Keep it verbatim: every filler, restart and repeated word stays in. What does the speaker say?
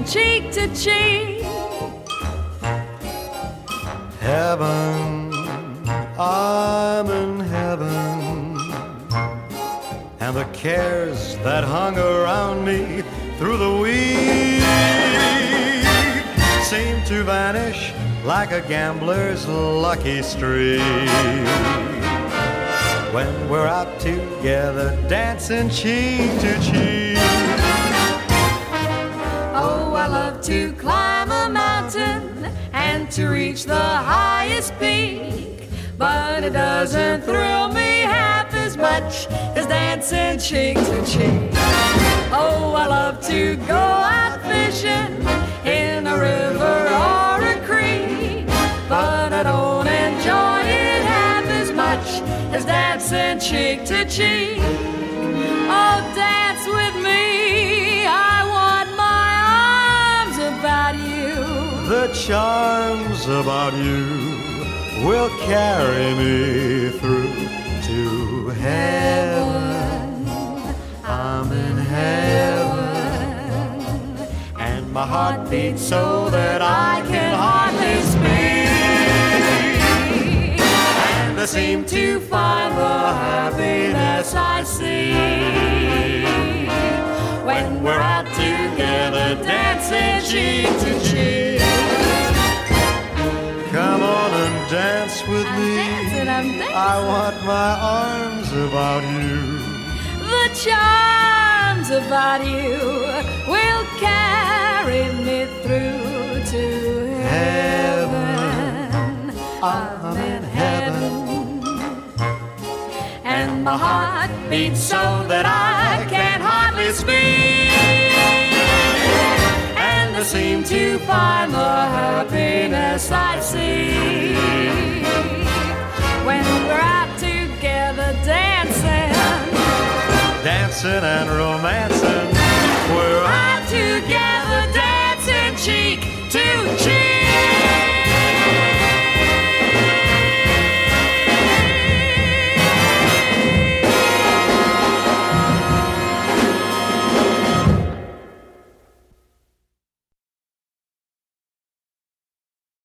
dancing cheek to cheek. Heaven, I'm in heaven, and the cares that hung around me through the week seem to vanish like a gambler's lucky streak when we're out together dancing cheek to cheek. Oh, I love to climb a mountain and to reach the highest peak, but it doesn't thrill me half as much as dancing cheek to cheek. Oh, I love to go out fishing in a river or a creek, but I don't enjoy it half as much as dancing cheek to cheek. Oh, dance with me, I want my arms about you. The charms about you will carry me through to heaven. I'm in heaven, and my heart beats so that I can hardly speak, and I seem to find the happiness I see when we're out together dancing cheek to cheek. Come on and dance with I'm me. dancing, I'm dancing. I want my arms about you. The charms about you will carry me through to heaven. I'm in heaven, and my heart beats so that I can hardly speak, and I seem to find the happiness I see when we're out together dancing, dancing and romancing. We're out together dancing cheek to cheek.